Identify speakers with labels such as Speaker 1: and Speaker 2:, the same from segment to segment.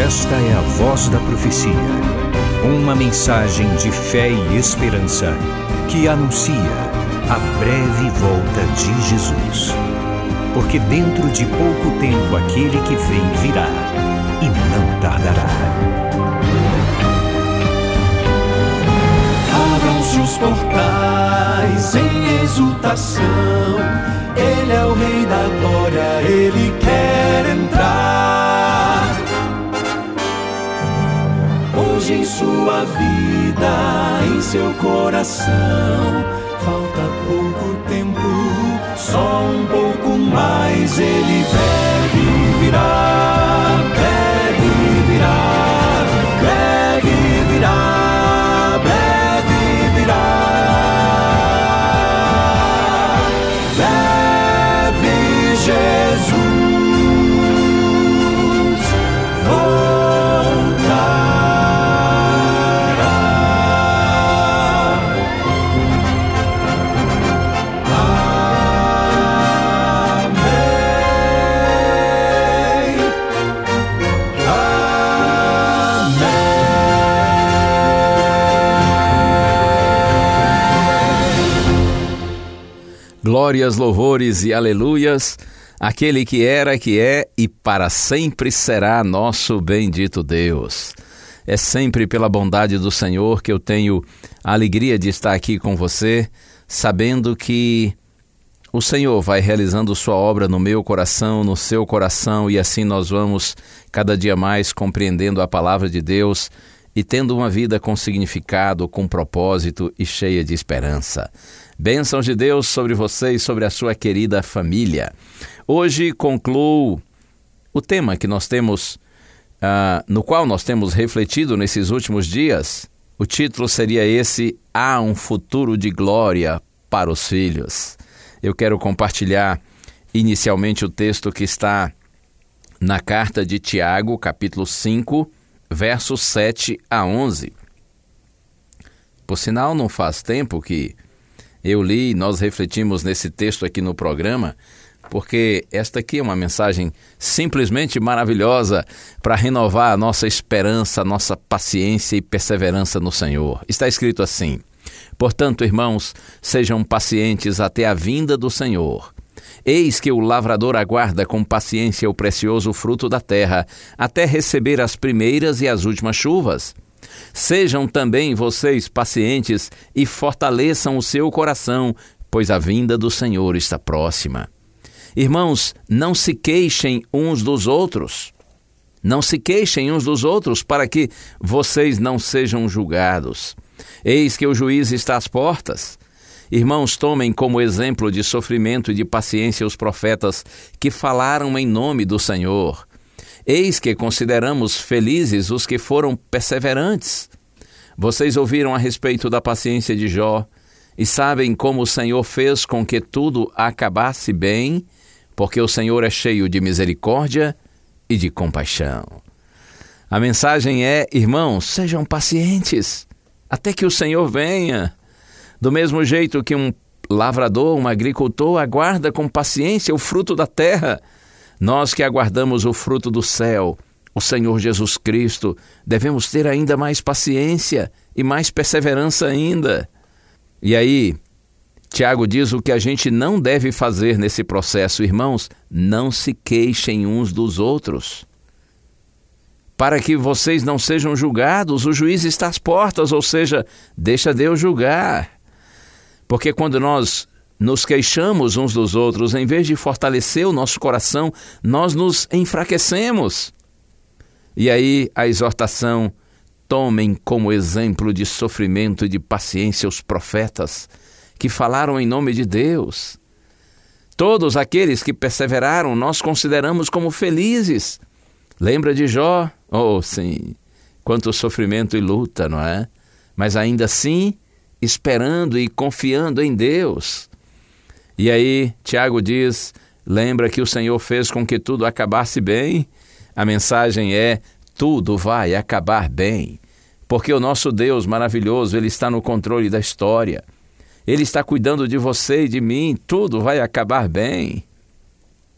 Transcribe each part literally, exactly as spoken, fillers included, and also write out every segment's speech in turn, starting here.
Speaker 1: Esta é a Voz da Profecia, uma mensagem de fé e esperança que anuncia a breve volta de Jesus. Porque dentro de pouco tempo aquele que vem virá e não tardará.
Speaker 2: Abram-se os portais em exultação, Ele é o Rei da Glória, Ele quer entrar. Hoje em sua vida, em seu coração, falta pouco tempo, só um pouco mais. Ele deve virar, deve virar, deve virar, deve virar. Deve Jesus
Speaker 3: Glórias, louvores e aleluias, aquele que era, que é e para sempre será nosso bendito Deus. É sempre pela bondade do Senhor que eu tenho a alegria de estar aqui com você, sabendo que o Senhor vai realizando sua obra no meu coração, no seu coração, e assim nós vamos cada dia mais compreendendo a palavra de Deus e tendo uma vida com significado, com propósito e cheia de esperança. Bênçãos de Deus sobre você e sobre a sua querida família. Hoje concluo o tema que nós temos, uh, no qual nós temos refletido nesses últimos dias. O título seria esse: Há um futuro de glória para os filhos. Eu quero compartilhar inicialmente o texto que está na carta de Tiago, capítulo cinco, versos sete a onze. Por sinal, não faz tempo que eu li e nós refletimos nesse texto aqui no programa, porque esta aqui é uma mensagem simplesmente maravilhosa para renovar a nossa esperança, a nossa paciência e perseverança no Senhor. Está escrito assim: Portanto, irmãos, sejam pacientes até a vinda do Senhor. Eis que o lavrador aguarda com paciência o precioso fruto da terra, até receber as primeiras e as últimas chuvas. Sejam também vocês pacientes e fortaleçam o seu coração, pois a vinda do Senhor está próxima. Irmãos, não se queixem uns dos outros. Não se queixem uns dos outros, para que vocês não sejam julgados. Eis que o juiz está às portas. Irmãos, tomem como exemplo de sofrimento e de paciência os profetas que falaram em nome do Senhor. Eis que consideramos felizes os que foram perseverantes. Vocês ouviram a respeito da paciência de Jó e sabem como o Senhor fez com que tudo acabasse bem, porque o Senhor é cheio de misericórdia e de compaixão. A mensagem é: irmãos, sejam pacientes até que o Senhor venha. Do mesmo jeito que um lavrador, um agricultor, aguarda com paciência o fruto da terra, nós que aguardamos o fruto do céu, o Senhor Jesus Cristo, devemos ter ainda mais paciência e mais perseverança ainda. E aí, Tiago diz o que a gente não deve fazer nesse processo. Irmãos, não se queixem uns dos outros, para que vocês não sejam julgados. O juiz está às portas, ou seja, deixa Deus julgar. Porque quando nós nos queixamos uns dos outros, em vez de fortalecer o nosso coração, nós nos enfraquecemos. E aí a exortação: tomem como exemplo de sofrimento e de paciência os profetas que falaram em nome de Deus. Todos aqueles que perseveraram, nós consideramos como felizes. Lembra de Jó? Oh, sim, quanto sofrimento e luta, não é? Mas ainda assim, esperando e confiando em Deus. E aí, Tiago diz, lembra que o Senhor fez com que tudo acabasse bem? A mensagem é: tudo vai acabar bem, porque o nosso Deus maravilhoso, Ele está no controle da história. Ele está cuidando de você e de mim, tudo vai acabar bem.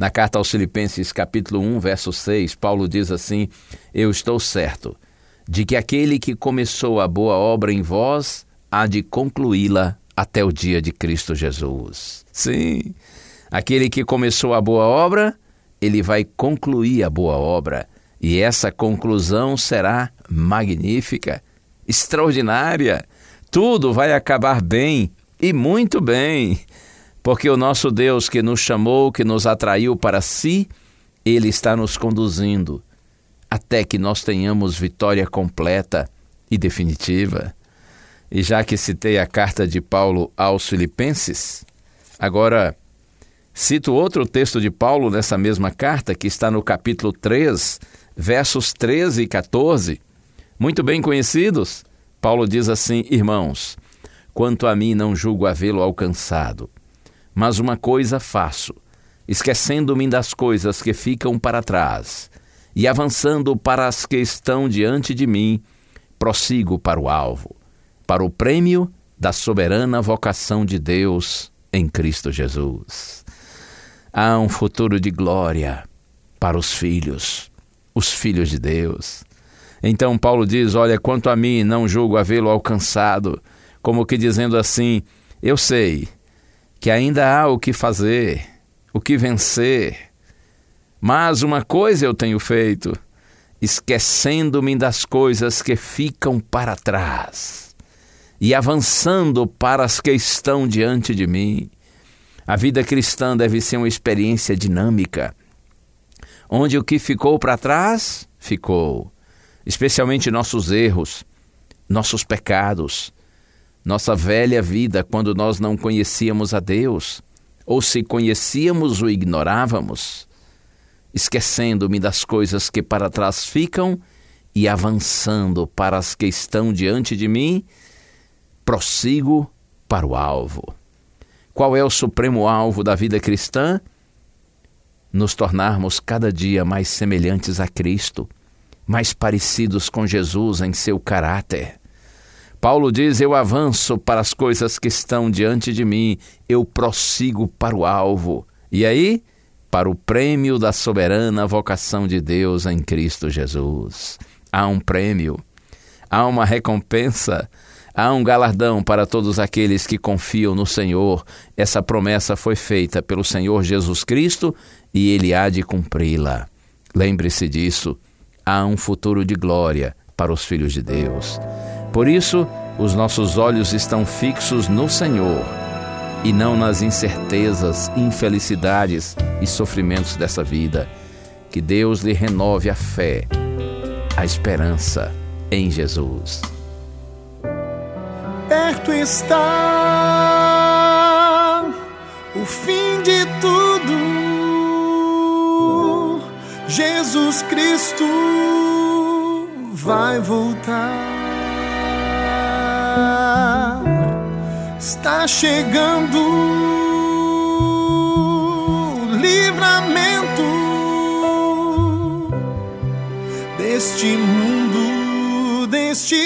Speaker 3: Na carta aos Filipenses, capítulo um, verso seis, Paulo diz assim: eu estou certo de que aquele que começou a boa obra em vós há de concluí-la até o dia de Cristo Jesus. Sim, aquele que começou a boa obra, ele vai concluir a boa obra. E essa conclusão será magnífica, extraordinária. Tudo vai acabar bem e muito bem, porque o nosso Deus que nos chamou, que nos atraiu para si, Ele está nos conduzindo até que nós tenhamos vitória completa e definitiva. E já que citei a carta de Paulo aos Filipenses, agora cito outro texto de Paulo nessa mesma carta, que está no capítulo três, versos treze e quatorze, muito bem conhecidos. Paulo diz assim: irmãos, quanto a mim não julgo havê-lo alcançado, mas uma coisa faço, esquecendo-me das coisas que ficam para trás e avançando para as que estão diante de mim, prossigo para o alvo, para o prêmio da soberana vocação de Deus em Cristo Jesus. Há um futuro de glória para os filhos, os filhos de Deus. Então Paulo diz: olha, quanto a mim não julgo havê-lo alcançado, como que dizendo assim, eu sei que ainda há o que fazer, o que vencer, mas uma coisa eu tenho feito, esquecendo-me das coisas que ficam para trás e avançando para as que estão diante de mim. A vida cristã deve ser uma experiência dinâmica, onde o que ficou para trás, ficou. Especialmente nossos erros, nossos pecados, nossa velha vida quando nós não conhecíamos a Deus, ou se conhecíamos o ignorávamos, esquecendo-me das coisas que para trás ficam e avançando para as que estão diante de mim, prossigo para o alvo. Qual é o supremo alvo da vida cristã? Nos tornarmos cada dia mais semelhantes a Cristo, mais parecidos com Jesus em seu caráter. Paulo diz: eu avanço para as coisas que estão diante de mim, eu prossigo para o alvo. E aí? Para o prêmio da soberana vocação de Deus em Cristo Jesus. Há um prêmio, há uma recompensa, há um galardão para todos aqueles que confiam no Senhor. Essa promessa foi feita pelo Senhor Jesus Cristo e Ele há de cumpri-la. Lembre-se disso. Há um futuro de glória para os filhos de Deus. Por isso, os nossos olhos estão fixos no Senhor e não nas incertezas, infelicidades e sofrimentos dessa vida. Que Deus lhe renove a fé, a esperança em Jesus.
Speaker 2: Perto está o fim de tudo. Jesus Cristo vai voltar. Está chegando o livramento deste mundo, deste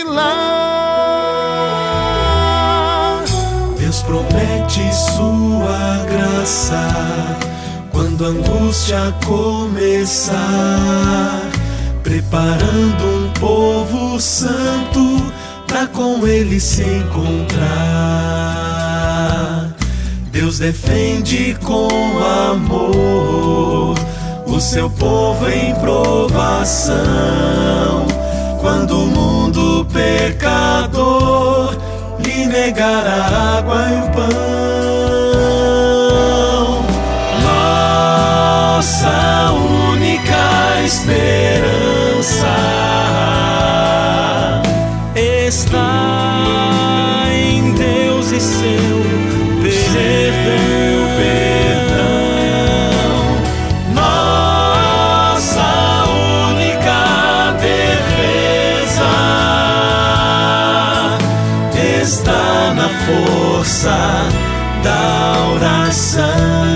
Speaker 2: lar. Deus promete sua graça quando a angústia começar, preparando um povo santo pra com Ele se encontrar. Deus defende com amor o seu povo em provação, quando o mundo pecador lhe negar a água e o pão. Nossa única esperança está em Deus e seu perdão, perdão. Nossa única defesa está na força da oração.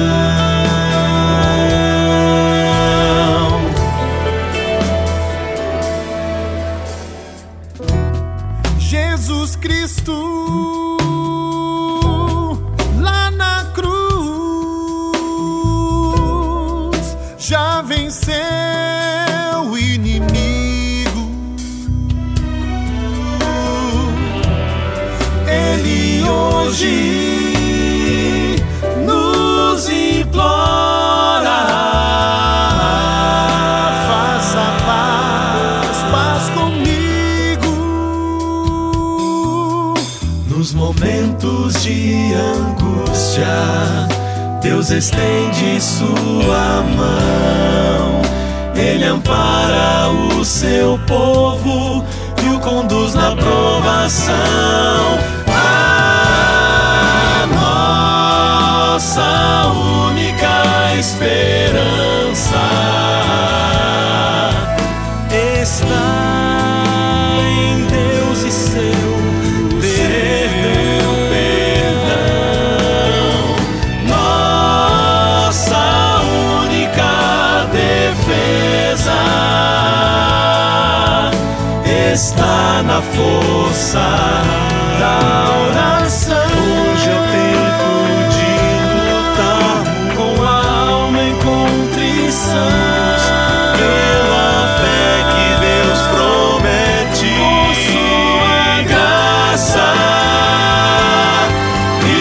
Speaker 2: Jesus Cristo lá na cruz já venceu o inimigo. Ele hoje nos implora: faça paz, paz comigo. Nos momentos de angústia, Deus estende sua mão. Ele ampara o seu povo e o conduz na provação. A nossa única esperança está em Deus e seu está na força da oração. Hoje é o tempo de lutar com a alma em contrição, pela fé que Deus promete, com sua graça e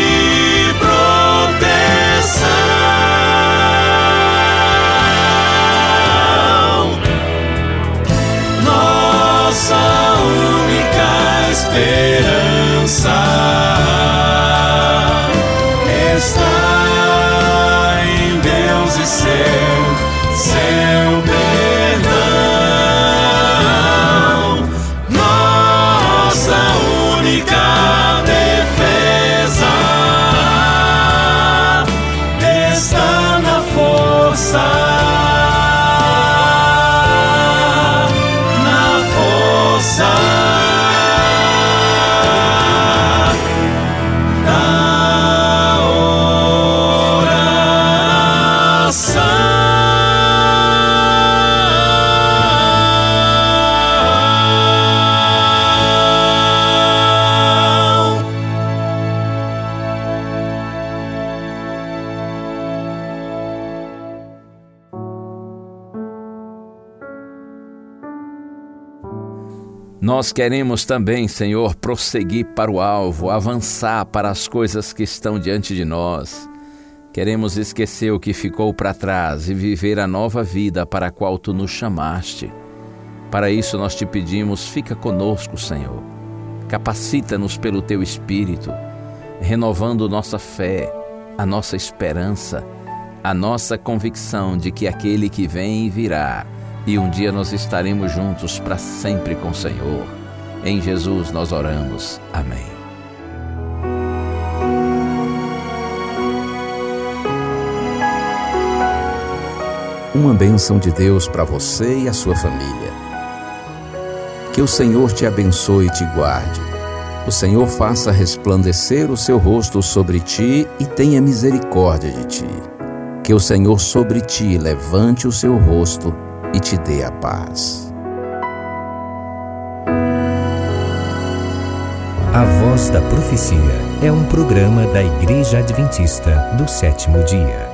Speaker 2: proteção. Nossa esperança está em Deus e seu, seu perdão. Nossa única defesa está na força, na força
Speaker 3: Nós queremos também, Senhor, prosseguir para o alvo, avançar para as coisas que estão diante de nós. Queremos esquecer o que ficou para trás e viver a nova vida para a qual Tu nos chamaste. Para isso nós te pedimos, fica conosco, Senhor. Capacita-nos pelo Teu Espírito, renovando nossa fé, a nossa esperança, a nossa convicção de que aquele que vem virá, e um dia nós estaremos juntos para sempre com o Senhor. Em Jesus nós oramos. Amém.
Speaker 1: Uma bênção de Deus para você e a sua família. Que o Senhor te abençoe e te guarde. O Senhor faça resplandecer o seu rosto sobre ti e tenha misericórdia de ti. Que o Senhor sobre ti levante o seu rosto e te dê a paz.
Speaker 4: A Voz da Profecia é um programa da Igreja Adventista do Sétimo Dia.